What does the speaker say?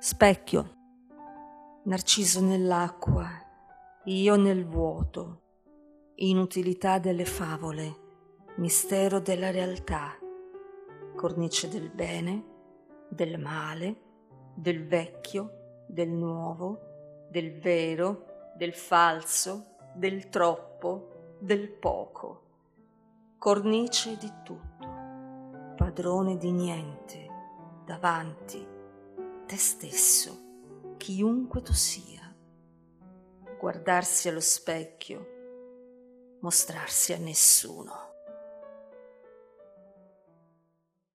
Specchio, narciso nell'acqua, io nel vuoto, inutilità delle favole, mistero della realtà, cornice del bene, del male, del vecchio, del nuovo, del vero, del falso, del troppo, del poco, cornice di tutto, padrone di niente, davanti, te stesso, chiunque tu sia, guardarsi allo specchio, mostrarsi a nessuno.